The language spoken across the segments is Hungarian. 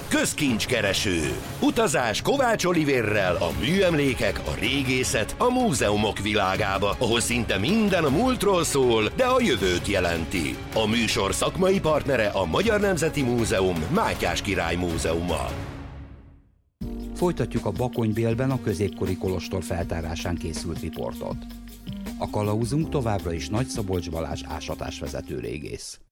Közkincskereső. Utazás Kovács Olivérrel a műemlékek, a régészet, a múzeumok világába, ahol szinte minden a múltról szól, de a jövőt jelenti. A műsor szakmai partnere a Magyar Nemzeti Múzeum, Mátyás Király Múzeuma. Folytatjuk a Bakonybélben a középkori kolostor feltárásán készült riportot. A kalauzunk továbbra is Nagy Szabolcs Balázs ásatásvezető régész.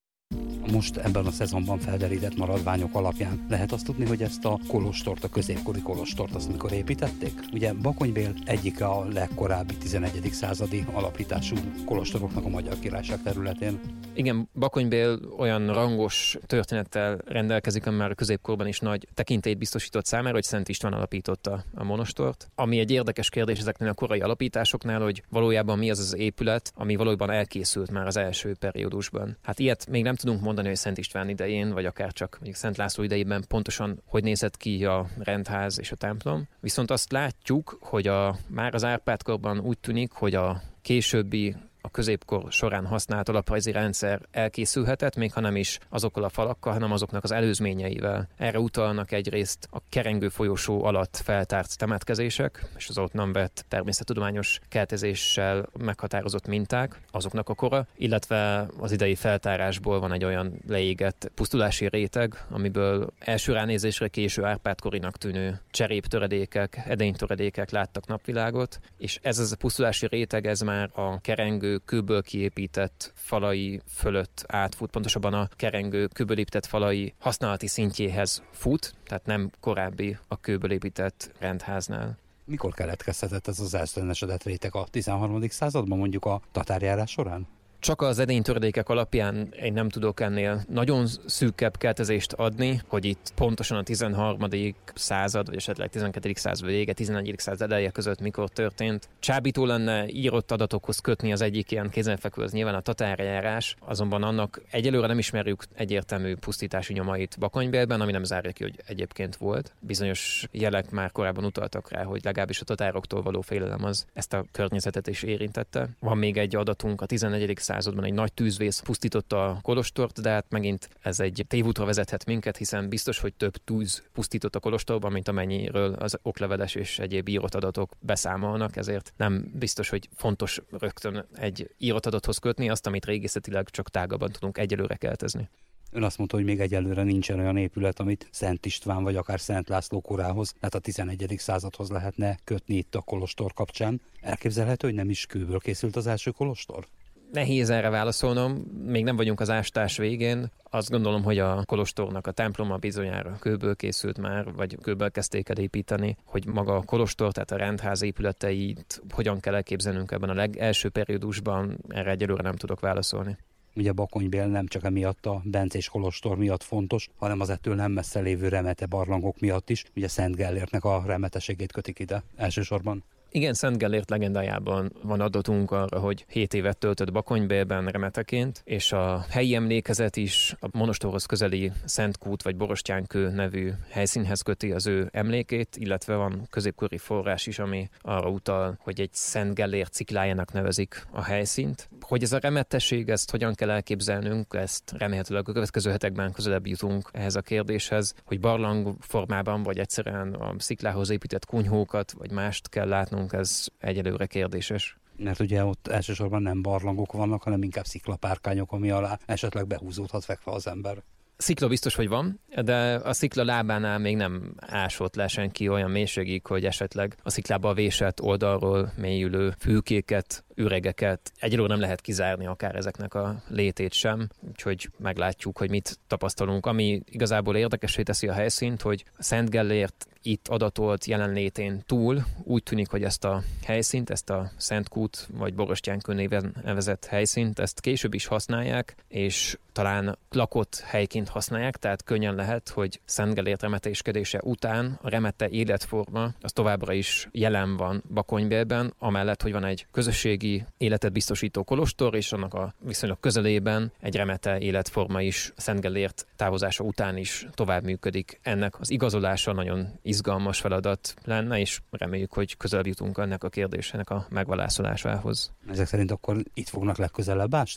Most ebben a szezonban felderített maradványok alapján lehet azt tudni, hogy ezt a kolostort, a középkori kolostort azt mikor építették? Ugye Bakonybél egyike a legkorábbi 11. századi alapítású kolostoroknak a Magyar Királyság területén. Igen, Bakonybél olyan rangos történettel rendelkezik, ami már a középkorban is nagy tekintélyt biztosított számára, hogy Szent István alapította a monostort. Ami egy érdekes kérdés ezeknél a korai alapításoknál, hogy valójában mi az az épület, ami valójában elkészült már az első periódusban. Hát ilyet még nem tudunk mondani, hogy Szent István idején, vagy akár csak mondjuk Szent László idejében pontosan hogy nézett ki a rendház és a templom. Viszont azt látjuk, hogy már az Árpád-korban úgy tűnik, hogy a későbbi a középkor során használt alaprajzi rendszer elkészülhetett, még ha nem is azokkal a falakkal, hanem azoknak az előzményeivel. Erre utalnak egyrészt a kerengő folyosó alatt feltárt temetkezések, és az ott nem vett természettudományos keltezéssel meghatározott minták, azoknak a kora, illetve az idei feltárásból van egy olyan leégett pusztulási réteg, amiből első ránézésre késő Árpád-korinak tűnő cseréptöredékek, edénytöredékek láttak napvilágot, és ez a pusztulási réteg, ez már a kerengő kőből kiépített falai fölött átfut, pontosabban a kerengő kőből épített falai használati szintjéhez fut, tehát nem korábbi a kőből épített rendháznál. Mikor keletkezhetett ez az elszörnyesedett réteg a 13. században, mondjuk a tatárjárás során? Csak az edénytöredékek alapján én nem tudok ennél nagyon szűkebb keltezést adni, hogy itt pontosan a 13. század, vagy esetleg 12. század vége, 11. század eleje között mikor történt. Csábító lenne írott adatokhoz kötni az egyik ilyen kézenfekvő, az nyilván a tatárjárás, azonban annak egyelőre nem ismerjük egyértelmű pusztítási nyomait Bakonybélben, ami nem zárja ki, hogy egyébként volt. Bizonyos jelek már korábban utaltak rá, hogy legalábbis a tatároktól való félelem az ezt a környezetet is érintette. Van még egy adatunk, a 14. században egy nagy tűzvész pusztította a kolostort, de hát megint ez egy tévútra vezethet minket, hiszen biztos, hogy több tűz pusztított a kolostorban, mint amennyiről az okleveles és egyéb írott adatok beszámolnak, ezért nem biztos, hogy fontos rögtön egy írott adathoz kötni azt, amit régészetileg csak tágabban tudunk egyelőre keltezni. Ön azt mondta, hogy még egyelőre nincsen olyan épület, amit Szent István vagy akár Szent László korához, tehát a 11. századhoz lehetne kötni itt a kolostor kapcsán. Elképzelhető, hogy nem is kőből készült az első kolostor? Nehéz erre válaszolnom, még nem vagyunk az ástás végén. Azt gondolom, hogy a kolostornak a temploma bizonyára kőből készült már, vagy kőből kezdték el építeni, hogy maga a kolostor, tehát a rendház épületeit hogyan kell elképzelnünk ebben a legelső periódusban, erre egyelőre nem tudok válaszolni. Ugye Bakonybél nem csak emiatt a bencés kolostor miatt fontos, hanem az ettől nem messze lévő remete barlangok miatt is. Ugye Szent Gellértnek a remeteségét kötik ide elsősorban. Igen, Szent Gellért legendájában van adatunk arra, hogy 7 évet töltött Bakonybélben remeteként, és a helyi emlékezet is a monostorhoz közeli Szentkút vagy Borostyánkő nevű helyszínhez köti az ő emlékét, illetve van középkori forrás is, ami arra utal, hogy egy Szent Gellért sziklájának nevezik a helyszínt. Hogy ez a remetesség, ezt hogyan kell elképzelnünk, ezt remélhetőleg a következő hetekben közelebb jutunk ehhez a kérdéshez, hogy barlang formában, vagy egyszerűen a sziklához épített kunyhókat, vagy mást kell látnunk, ez egyelőre kérdéses. Mert ugye ott elsősorban nem barlangok vannak, hanem inkább sziklapárkányok, ami alá esetleg behúzódhat fekve az ember. Szikla biztos, hogy van, de a szikla lábánál még nem ásott le senki olyan mélységig, hogy esetleg a sziklába vésett oldalról mélyülő fülkéket, üregeket egyelőre nem lehet kizárni akár ezeknek a létét sem, úgyhogy meglátjuk, hogy mit tapasztalunk. Ami igazából érdekessé teszi a helyszínt, hogy Szent Gellért itt adatolt jelenlétén túl úgy tűnik, hogy ezt a helyszínt, ezt a Szentkút vagy Borostyánkő néven nevezett helyszínt, ezt később is használják, és talán lakott helyként használják, tehát könnyen lehet, hogy Szent Gellért remetéskedése után a remete életforma az továbbra is jelen van Bakonybélben, amellett, hogy van egy közösségi életet biztosító kolostor, és annak a viszonylag közelében egy remete életforma is Szent Gellért távozása után is tovább működik. Ennek az igazolása nagyon izgalmas feladat lenne, és reméljük, hogy közelebb jutunk ennek a kérdésnek a megválaszolásához. Ezek szerint akkor itt fognak legközelebb ásni?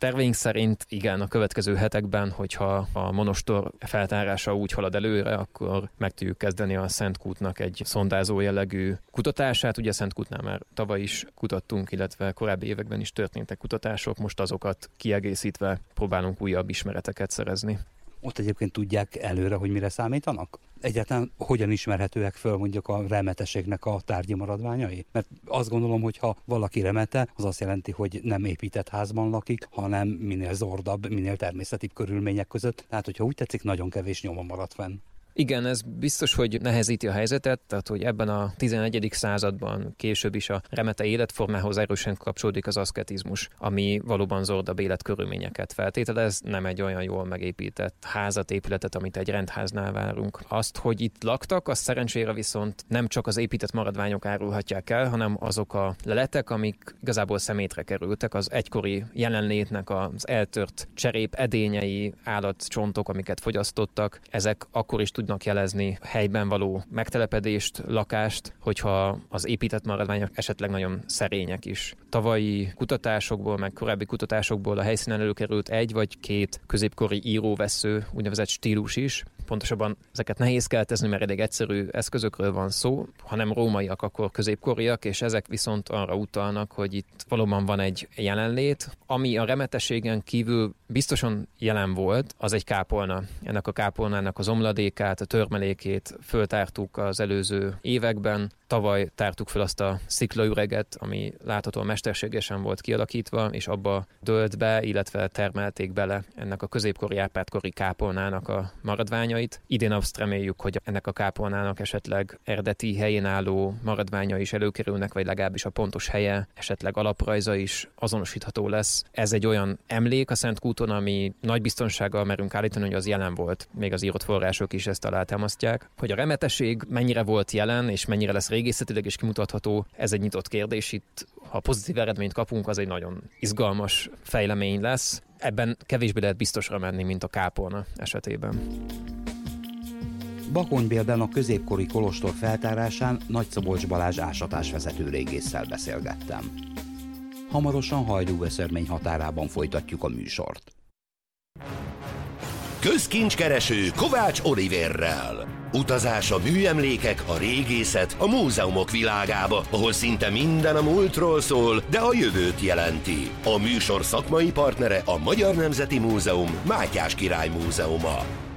Terveink szerint igen, a következő hetekben, hogyha a monostor feltárása úgy halad előre, akkor meg tudjuk kezdeni a Szentkútnak egy szondázó jellegű kutatását. Ugye a Szentkútnál már tavaly is kutattunk, illetve korábbi években is történtek kutatások, most azokat kiegészítve próbálunk újabb ismereteket szerezni. Ott egyébként tudják előre, hogy mire számítanak? Egyáltalán hogyan ismerhetőek föl mondjuk a remeteségnek a tárgyi maradványai? Mert azt gondolom, hogy ha valaki remete, az azt jelenti, hogy nem épített házban lakik, hanem minél zordabb, minél természetibb körülmények között. Tehát, hogyha úgy tetszik, nagyon kevés nyoma marad fenn. Igen, ez biztos, hogy nehezíti a helyzetet, tehát hogy ebben a 11. században később is a remete életformához erősen kapcsolódik az aszketizmus, ami valóban zordabb életkörülményeket feltételez, nem egy olyan jól megépített házat, épületet, amit egy rendháznál várunk. Azt, hogy itt laktak, az szerencsére viszont nem csak az épített maradványok árulhatják el, hanem azok a leletek, amik igazából szemétre kerültek, az egykori jelenlétnek az eltört cserép edényei, állatcsontok, amiket fogyasztottak, ezek akkor is tudnak jelezni helyben való megtelepedést, lakást, hogyha az épített maradványok esetleg nagyon szerények is. Tavalyi kutatásokból, meg korábbi kutatásokból a helyszínen előkerült egy vagy két középkori íróvesző, úgynevezett stílus is. Pontosabban ezeket nehéz keltezni, mert elég egyszerű eszközökről van szó, hanem rómaiak, akkor középkoriak, és ezek viszont arra utalnak, hogy itt valóban van egy jelenlét, ami a remetességen kívül biztosan jelen volt, az egy kápolna. Ennek a kápolnának az omladékát, a törmelékét föltártuk az előző években. Tavaly tártuk fel azt a sziklaüreget, ami láthatóan mesterségesen volt kialakítva, és abba dőlt be, illetve termelték bele ennek a középkori Árpád-kori kápolnának a maradványait. Idén azt reméljük, hogy ennek a kápolnának esetleg eredeti helyén álló maradványa is előkerülnek, vagy legalábbis a pontos helye, esetleg alaprajza is azonosítható lesz. Ez egy olyan emlék a Szentkúton, ami nagy biztonsággal merünk állítani, hogy az jelen volt. Még az írott források is ezt alátámasztják. Hogy a remetesség mennyire volt jelen, és mennyire lesz régészetileg is kimutatható, ez egy nyitott kérdés. Itt, ha pozitív eredményt kapunk, az egy nagyon izgalmas fejlemény lesz. Ebben kevésbé lehet biztosra menni, mint a kápolna esetében. Bakonybélben a középkori kolostor feltárásán Nagyszobolcs Balázs ásatásvezető régésszel beszélgettem. Hamarosan Hajdúveszörmény határában folytatjuk a műsort. Közkincskereső Kovács Oliverrel. Utazás a műemlékek, a régészet, a múzeumok világába, ahol szinte minden a múltról szól, de a jövőt jelenti. A műsor szakmai partnere a Magyar Nemzeti Múzeum, Mátyás Király Múzeuma.